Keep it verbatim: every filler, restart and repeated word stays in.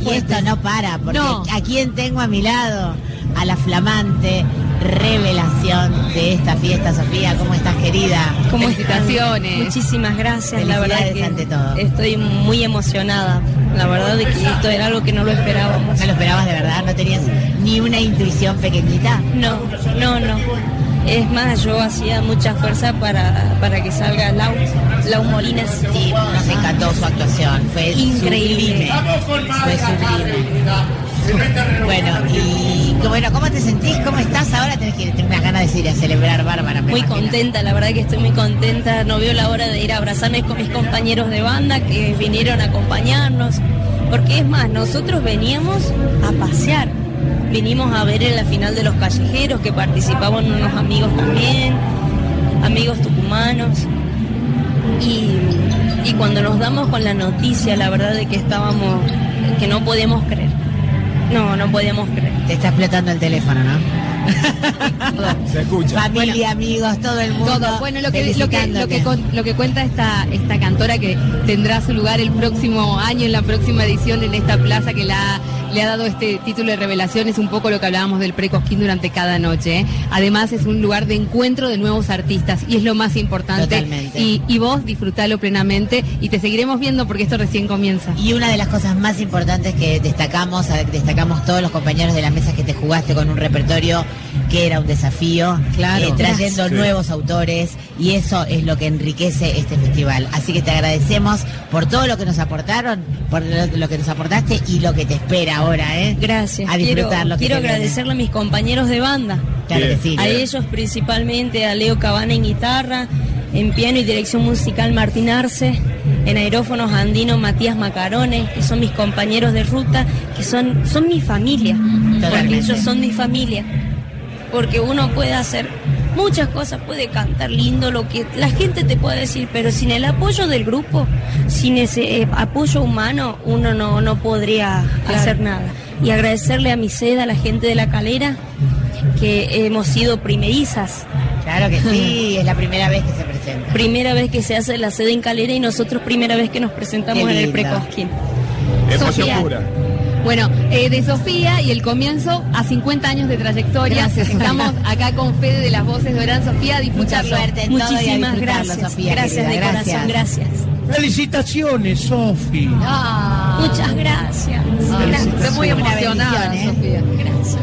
esto no para, porque no. ¿A quién tengo a mi lado? A la flamante revelación de esta fiesta, Sofía. ¿Cómo estás, querida? ¿Cómo estás? Felicitaciones. Muchísimas gracias, la verdad que ante todo. estoy muy emocionada. La verdad de que esto era algo que no lo esperábamos. ¿No lo esperabas de verdad? ¿No tenías ni una intuición pequeñita? No, no, no. Es más, yo hacía mucha fuerza para, para que salga Lau, Lau Molinas. Sí, nos encantó su actuación. Fue increíble. Sublime. Fue sublime. Bueno, y bueno, ¿cómo te sentís? ¿Cómo estás ahora? Tenés que tener unas ganas de ir a celebrar, Bárbara. Muy imagino. contenta, la verdad que estoy muy contenta. No veo la hora de ir a abrazarme con mis compañeros de banda que vinieron a acompañarnos. Porque es más, nosotros veníamos a pasear. Vinimos a ver en la final de los callejeros, que participaban unos amigos también, amigos tucumanos. Y, y cuando nos damos con la noticia, la verdad de que estábamos, que no podíamos creer. No, no podíamos creer. Te está explotando el teléfono, ¿no? Se escucha. Familia, Bueno, amigos, todo el mundo. Todo. Bueno, lo que, lo que, lo que, con- lo que cuenta esta, esta cantora que tendrá su lugar el próximo año, en la próxima edición, en esta plaza que la, le ha dado este título de revelación, es un poco lo que hablábamos del Pre-Cosquín durante cada noche, ¿eh? Además, es un lugar de encuentro de nuevos artistas y es lo más importante. Totalmente. Y, y vos disfrutalo plenamente y te seguiremos viendo porque esto recién comienza. Y una de las cosas más importantes que destacamos, destacamos todos los compañeros de la mesa, que te jugaste con un repertorio que era un desafío, Claro. eh, trayendo Gracias. nuevos autores, y eso es lo que enriquece este festival. Así que te agradecemos por todo lo que nos aportaron, por lo, lo que nos aportaste y lo que te espera ahora, ¿eh? Gracias. A disfrutar quiero lo que quiero te viene. agradecerle a mis compañeros de banda. Claro Bien. que sí. A ellos principalmente, a Leo Cabana en guitarra, en piano y dirección musical Martín Arce, en aerófonos Andino Matías Macarone, que son mis compañeros de ruta, que son, son mi familia, porque Totalmente. ellos son mi familia. Porque uno puede hacer muchas cosas, puede cantar lindo, lo que la gente te puede decir, pero sin el apoyo del grupo, sin ese eh, apoyo humano, uno no, no podría Claro. hacer nada. Y agradecerle a mi seda, a la gente de La Calera, que hemos sido primerizas. Claro que sí, es la primera vez que se presenta. Primera vez que se hace la sede en Calera y nosotros primera vez que nos presentamos Qué en el lindo. Pre-Cosquín. Emoción Sofía. pura. Bueno, eh, de Sofía y el comienzo a cincuenta años de trayectoria. Gracias. Estamos acá con Fede de las voces de Orán. Sofía, Mucha disfrutarlo. suerte en todo y a Muchísimas disfrutarlo, gracias. Sofía, gracias querida, de corazón, gracias. Felicitaciones, Sofi. Ah. Muchas gracias. Ah, Gracias. estoy muy Una emocionada, bendición, ¿eh? Sofía. Gracias.